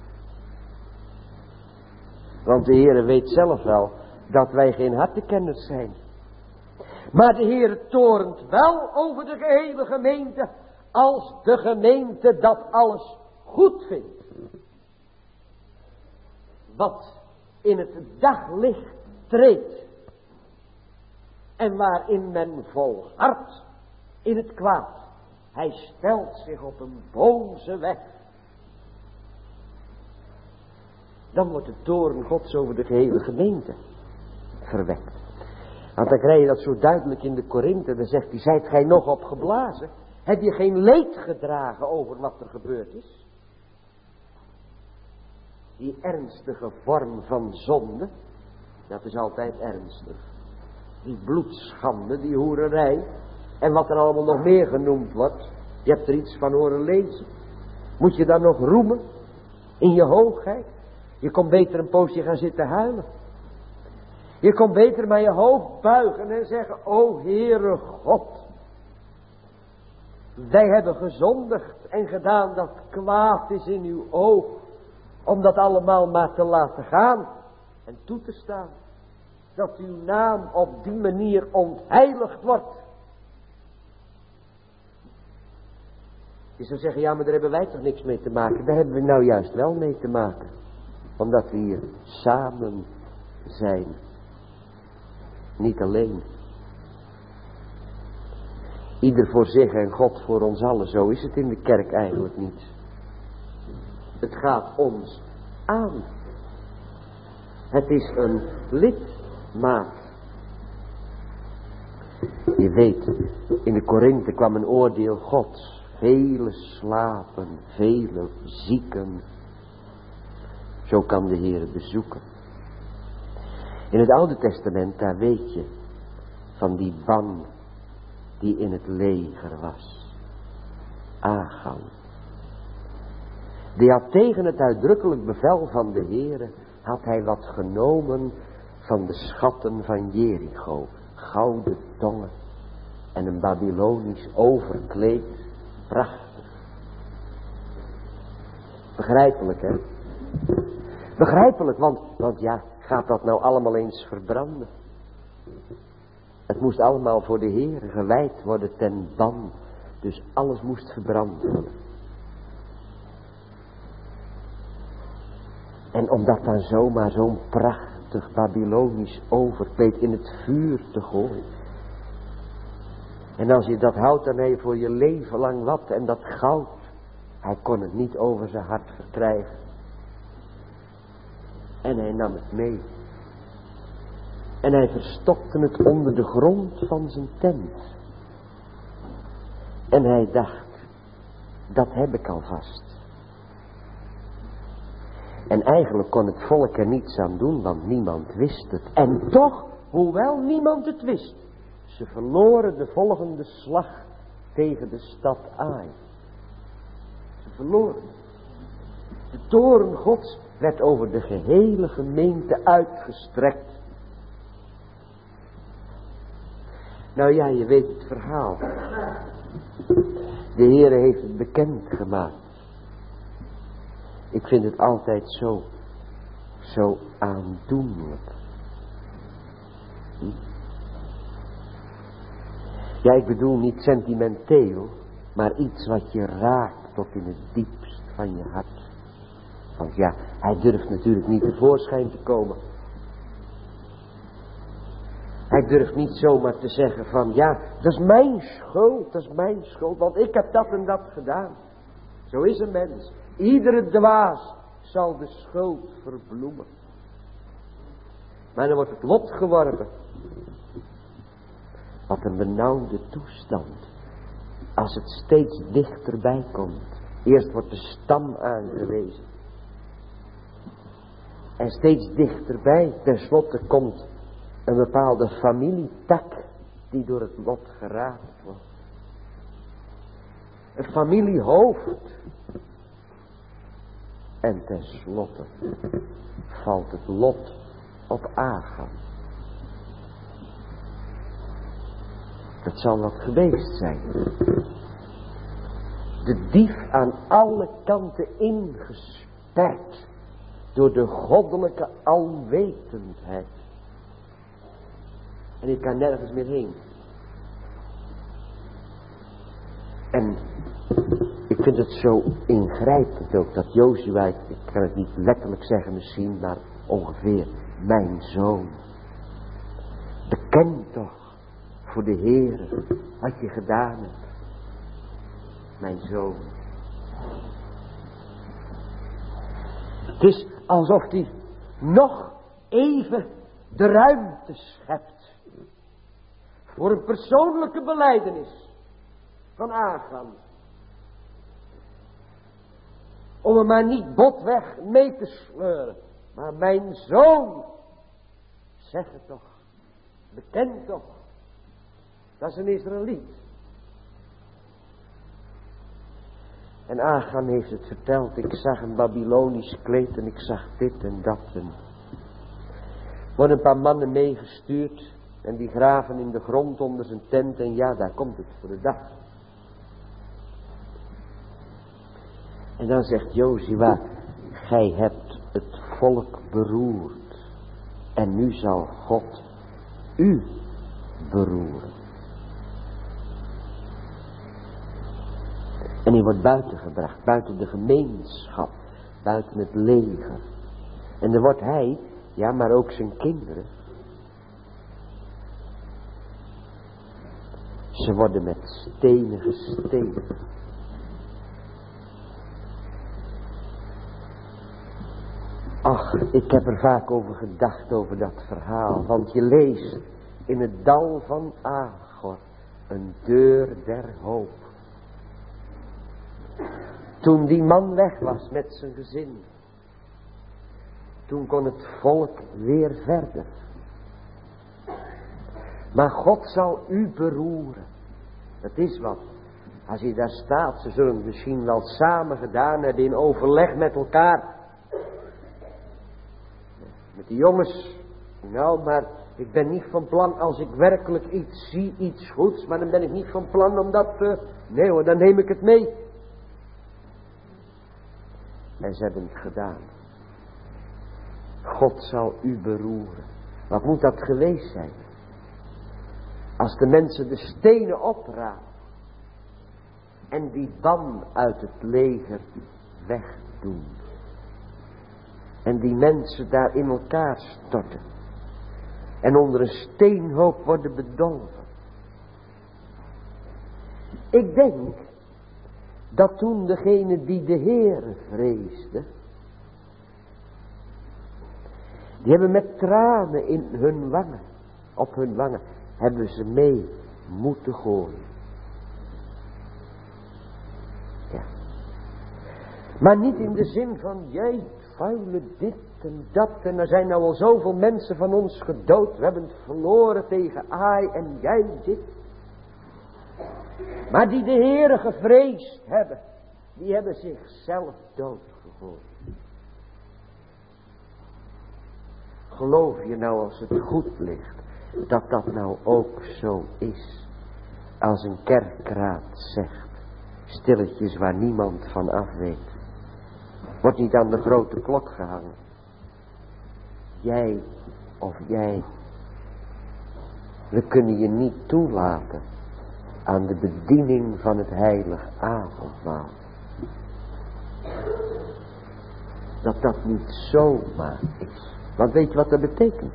Want de Heere weet zelf wel dat wij geen hartekenners zijn. Maar de Heere toornt wel over de gehele gemeente als de gemeente dat alles goed vindt. Wat in het daglicht treedt en waarin men volhardt in het kwaad. Hij stelt zich op een boze weg. Dan wordt de toorn Gods over de gehele gemeente verwekt. Want dan krijg je dat zo duidelijk in de Korinthe. Dan zegt hij, zijt gij nog opgeblazen? Heb je geen leed gedragen over wat er gebeurd is? Die ernstige vorm van zonde, dat is altijd ernstig. Die bloedschande, die hoererij. En wat er allemaal nog meer genoemd wordt. Je hebt er iets van horen lezen. Moet je dan nog roemen? In je hoogheid? Je kon beter een poosje gaan zitten huilen. Je kon beter maar je hoofd buigen en zeggen, o Heere God. Wij hebben gezondigd en gedaan dat kwaad is in uw oog. Om dat allemaal maar te laten gaan en toe te staan. Dat uw naam op die manier ontheiligd wordt. Je zou zeggen, ja, maar daar hebben wij toch niks mee te maken. Daar hebben we nou juist wel mee te maken. Omdat we hier samen zijn. Niet alleen. Ieder voor zich en God voor ons allen. Zo is het in de kerk eigenlijk niet. Het gaat ons aan. Het is een lidmaat. Je weet, in de Korinthe kwam een oordeel Gods vele slapen, vele zieken. Zo kan de Heer bezoeken. In het Oude Testament, daar weet je van die ban die in het leger was. Achan. Die had tegen het uitdrukkelijk bevel van de Heere, had hij wat genomen van de schatten van Jericho. Gouden tongen en een Babylonisch overkleed. Prachtig. Begrijpelijk, hè? Begrijpelijk, want ja, gaat dat nou allemaal eens verbranden? Het moest allemaal voor de Heere gewijd worden ten ban. Dus alles moest verbrand worden. En om dat dan zomaar zo'n prachtig Babylonisch overkleed in het vuur te gooien. En als je dat houdt, dan heb je voor je leven lang wat. En dat goud, hij kon het niet over zijn hart verkrijgen. En hij nam het mee. En hij verstopte het onder de grond van zijn tent. En hij dacht, dat heb ik alvast. En eigenlijk kon het volk er niets aan doen, want niemand wist het. En toch, hoewel niemand het wist, ze verloren de volgende slag tegen de stad Ai. Ze verloren. De toorn Gods werd over de gehele gemeente uitgestrekt. Nou ja, je weet het verhaal. De Heere heeft het bekend gemaakt. Ik vind het altijd zo aandoenlijk. Ja, ik bedoel niet sentimenteel, maar iets wat je raakt tot in het diepst van je hart. Want ja, hij durft natuurlijk niet tevoorschijn te komen. Hij durft niet zomaar te zeggen van ja, dat is mijn schuld, want ik heb dat en dat gedaan. Zo is een mens. Iedere dwaas zal de schuld verbloemen. Maar dan wordt het lot geworpen. Wat een benauwde toestand. Als het steeds dichterbij komt. Eerst wordt de stam aangewezen. En steeds dichterbij, tenslotte komt een bepaalde familietak die door het lot geraakt wordt. Een familiehoofd. En tenslotte valt het lot op Achan. Dat zal wat geweest zijn. De dief aan alle kanten ingesperd door de goddelijke alwetendheid. En ik kan nergens meer heen. En ik vind het zo ingrijpend ook dat Jozua, ik kan het niet letterlijk zeggen misschien, maar ongeveer, mijn zoon. Beken toch voor de Heere wat je gedaan hebt. Mijn zoon. Het is alsof hij nog even de ruimte schept voor een persoonlijke belijdenis van Achan. Om hem maar niet botweg mee te sleuren. Maar mijn zoon, zeg het toch, beken toch, dat is een Israëliet. En Achan heeft het verteld, ik zag een Babylonisch kleed en ik zag dit en dat. En worden een paar mannen meegestuurd en die graven in de grond onder zijn tent en ja, daar komt het voor de dag. En dan zegt Jozua, gij hebt het volk beroerd en nu zal God u beroeren. En hij wordt buiten gebracht, buiten de gemeenschap, buiten het leger. En dan wordt hij, ja maar ook zijn kinderen, ze worden met stenen gesteend. Ach, ik heb er vaak over gedacht, over dat verhaal. Want je leest in het dal van Agor, een deur der hoop. Toen die man weg was met zijn gezin. Toen kon het volk weer verder. Maar God zal u beroeren. Dat is wat. Als je daar staat, ze zullen het misschien wel samen gedaan hebben in overleg met elkaar. Met de jongens. Nou, maar ik ben niet van plan als ik werkelijk iets zie, iets goeds. Maar dan ben ik niet van plan om dat nee hoor, dan neem ik het mee. En ze hebben het gedaan. God zal u beroeren. Wat moet dat geweest zijn? Als de mensen de stenen oprapen. En die ban uit het leger wegdoen. En die mensen daar in elkaar storten. En onder een steenhoop worden bedolven. Ik denk dat toen degene die de Heere vreesden. Die hebben met tranen in hun wangen. Op hun wangen. Hebben ze mee moeten gooien. Ja. Maar niet in de zin van, jij vuile dit en dat. En er zijn nou al zoveel mensen van ons gedood. We hebben het verloren tegen Ai en jij dit. Maar die de Heere gevreesd hebben. Die hebben zichzelf doodgegooid. Geloof je nou als het goed ligt. Dat dat nou ook zo is. Als een kerkraad zegt. Stilletjes waar niemand van af weet. Wordt niet aan de grote klok gehangen. Jij of jij. We kunnen je niet toelaten. Aan de bediening van het heilig avondmaal. Dat dat niet zomaar is. Want weet je wat dat betekent?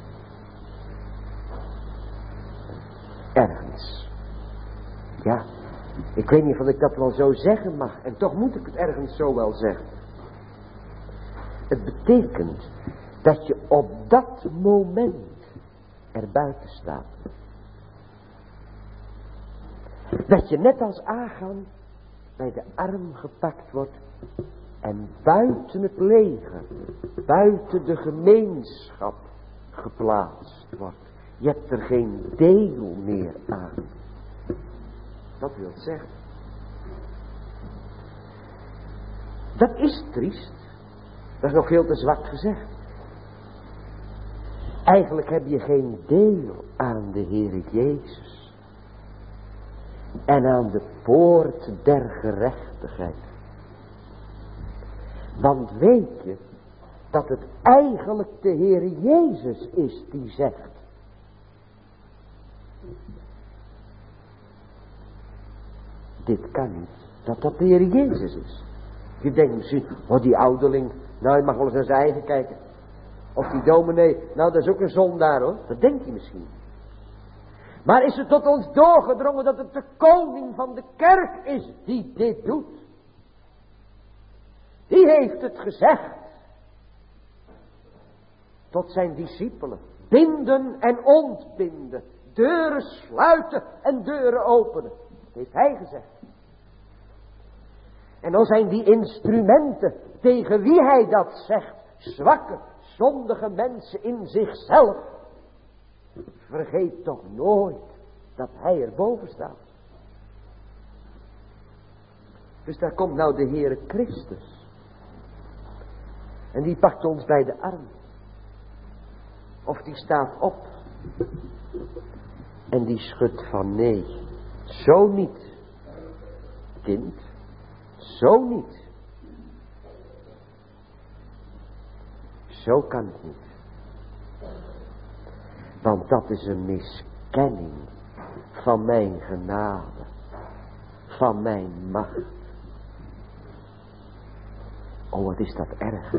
Ergens. Ja, ik weet niet of ik dat wel zo zeggen mag. En toch moet ik het ergens zo wel zeggen. Het betekent dat je op dat moment er buiten staat. Dat je net als Achan bij de arm gepakt wordt en buiten het leger, buiten de gemeenschap geplaatst wordt. Je hebt er geen deel meer aan. Dat wil zeggen. Dat is triest. Dat is nog veel te zwak gezegd. Eigenlijk heb je geen deel aan de Heere Jezus. En aan de poort der gerechtigheid. Want weet je dat het eigenlijk de Heere Jezus is die zegt. Dit kan niet. Dat dat de Heere Jezus is. Je denkt misschien, oh die ouderling, nou je mag wel eens naar zijn eigen kijken. Of die dominee, nou dat is ook een zondaar hoor. Dat denkt hij misschien. Maar is het tot ons doorgedrongen dat het de koning van de kerk is die dit doet? Die heeft het gezegd. Tot zijn discipelen. Binden en ontbinden. Deuren sluiten en deuren openen. Dat heeft hij gezegd. En dan zijn die instrumenten tegen wie hij dat zegt. Zwakke, zondige mensen in zichzelf. Vergeet toch nooit dat hij erboven staat. Dus daar komt nou de Heere Christus. En die pakt ons bij de arm. Of die staat op. En die schudt van nee. Zo niet. Kind. Zo niet. Zo kan het niet. Want dat is een miskenning van mijn genade. Van mijn macht. Oh, wat is dat erg.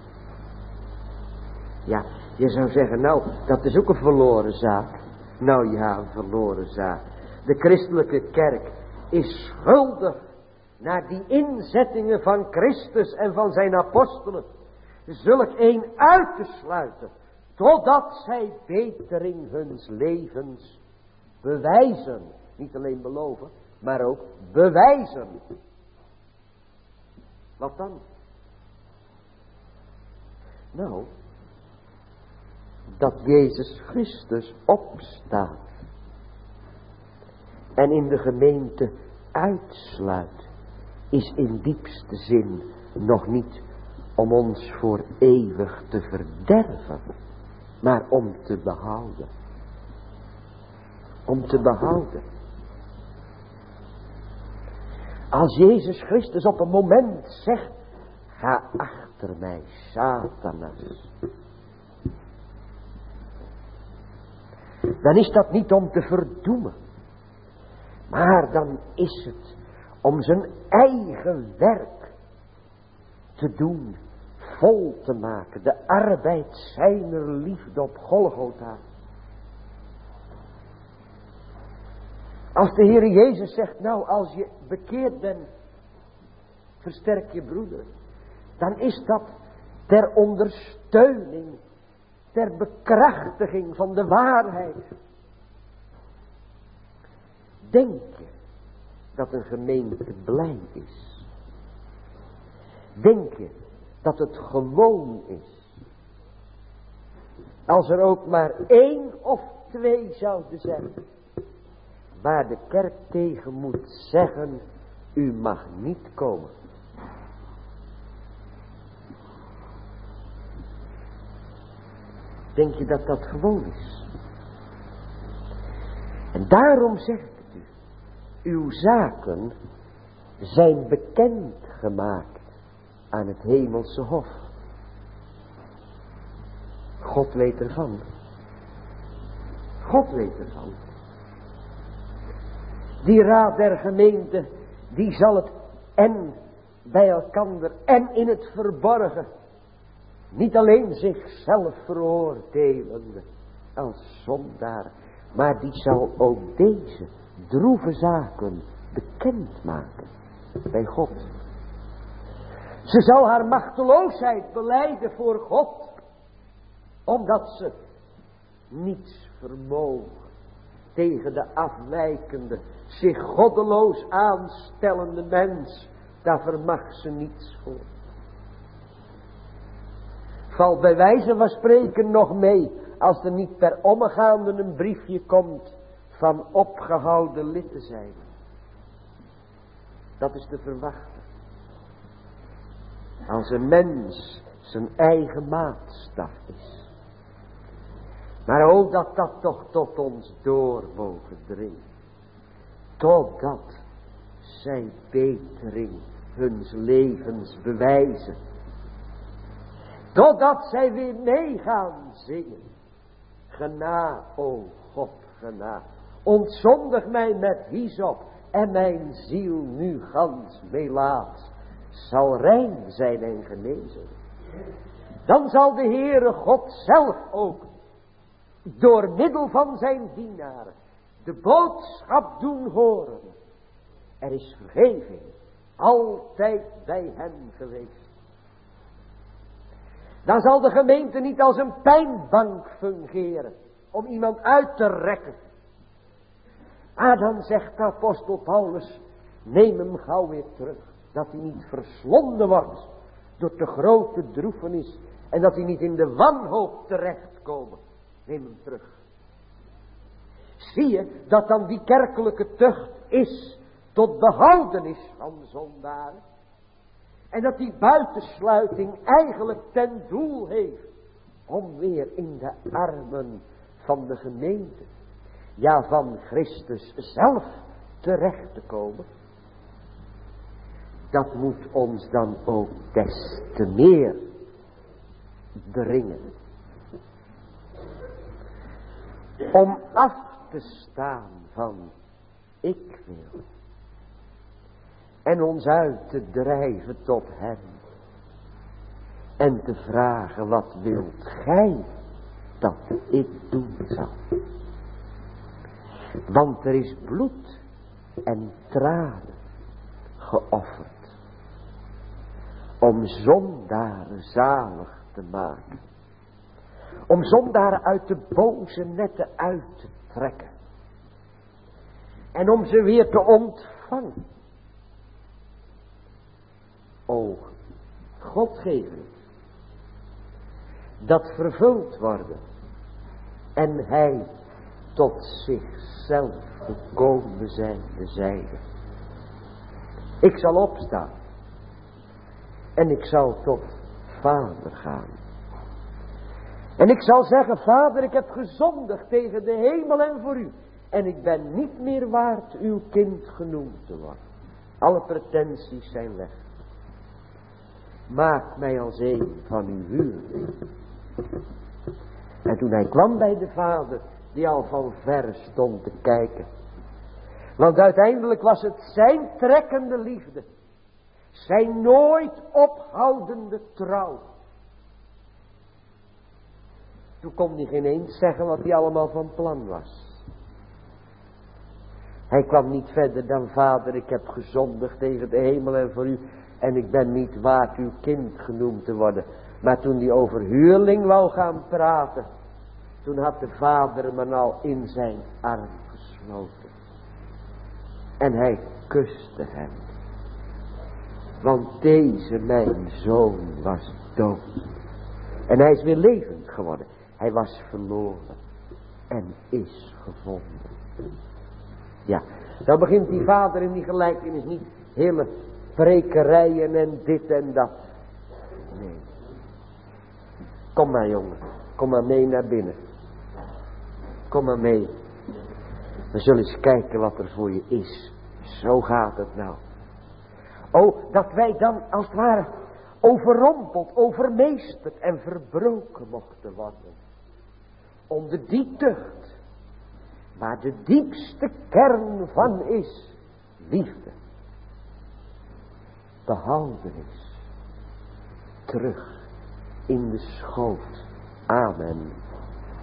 Ja, je zou zeggen, nou, dat is ook een verloren zaak. Nou ja, een verloren zaak. De christelijke kerk is schuldig naar die inzettingen van Christus en van zijn apostelen. Zulk een uit te sluiten. Totdat zij betering huns levens bewijzen. Niet alleen beloven, maar ook bewijzen. Wat dan? Nou, dat Jezus Christus opstaat en in de gemeente uitsluit, is in diepste zin nog niet om ons voor eeuwig te verderven, maar om te behouden. Om te behouden. Als Jezus Christus op een moment zegt, ga achter mij, Satanas, dan is dat niet om te verdoemen, maar dan is het om zijn eigen werk te doen, vol te maken, de arbeid zijner liefde op Golgotha. Als de Heer Jezus zegt, nou, als je bekeerd bent, versterk je broeder, dan is dat ter ondersteuning, ter bekrachtiging van de waarheid. Denk je dat een gemeente blij is? Denk je dat het gewoon is? Als er ook maar 1 of 2 zouden zijn, waar de kerk tegen moet zeggen, u mag niet komen. Denk je dat dat gewoon is? En daarom zegt het u, uw zaken zijn bekend gemaakt aan het hemelse hof. God weet ervan. God weet ervan. Die raad der gemeente, die zal het en bij elkander en in het verborgen, niet alleen zichzelf veroordelende als zondaar, maar die zal ook deze droeve zaken bekendmaken bij God. Ze zal haar machteloosheid belijden voor God, omdat ze niets vermogen tegen de afwijkende, zich goddeloos aanstellende mens. Daar vermag ze niets voor. Valt bij wijze van spreken nog mee, als er niet per omgaande een briefje komt van opgehouden lid te zijn. Dat is te verwachten. Als een mens zijn eigen maatstaf is. Maar ook dat dat toch tot ons door mogen dringen. Totdat zij betering huns levens bewijzen. Totdat zij weer mee gaan zingen. Gena, o God, gena. Ontzondig mij met hyssop en mijn ziel nu gans melaats zal rein zijn en genezen. Dan zal de Heere God zelf ook door middel van zijn dienaren de boodschap doen horen. Er is vergeving altijd bij hem geweest. Dan zal de gemeente niet als een pijnbank fungeren om iemand uit te rekken. Dan zegt de apostel Paulus, neem hem gauw weer terug. Dat hij niet verslonden wordt door te grote droefenis en dat hij niet in de wanhoop terechtkomt. Neem hem terug. Zie je dat dan die kerkelijke tucht is tot behoudenis van zondaren? En dat die buitensluiting eigenlijk ten doel heeft om weer in de armen van de gemeente, ja van Christus zelf terecht te komen. Dat moet ons dan ook des te meer dringen. Om af te staan van ik wil. En ons uit te drijven tot hem. En te vragen, wat wilt gij dat ik doen zal? Want er is bloed en tranen geofferd. Om zondaren zalig te maken. Om zondaren uit de boze netten uit te trekken. En om ze weer te ontvangen. O, God geven dat vervuld worden en hij tot zichzelf gekomen zijn bezijden. Ik zal opstaan en ik zal tot Vader gaan. En ik zal zeggen, Vader, ik heb gezondigd tegen de hemel en voor u. En ik ben niet meer waard uw kind genoemd te worden. Alle pretenties zijn weg. Maak mij als een van uw huurling. En toen hij kwam bij de Vader, die al van ver stond te kijken. Want uiteindelijk was het zijn trekkende liefde. Zijn nooit ophoudende trouw. Toen kon hij geen eens zeggen wat hij allemaal van plan was. Hij kwam niet verder dan, Vader, ik heb gezondigd tegen de hemel en voor u. En ik ben niet waard uw kind genoemd te worden. Maar toen hij over huurling wou gaan praten. Toen had de Vader hem al in zijn arm gesloten. En hij kuste hem. Want deze mijn zoon was dood. En hij is weer levend geworden. Hij was verloren. En is gevonden. Ja, dan begint die Vader in die gelijkenis niet hele prekerijen en dit en dat. Nee. Kom maar, jongen. Kom maar mee naar binnen. Kom maar mee. We zullen eens kijken wat er voor je is. Zo gaat het nou. Oh, dat wij dan als het ware overrompeld, overmeesterd en verbroken mochten worden. Onder die tucht. Waar de diepste kern van is. Liefde. Behouden is. Terug in de schoot. Amen.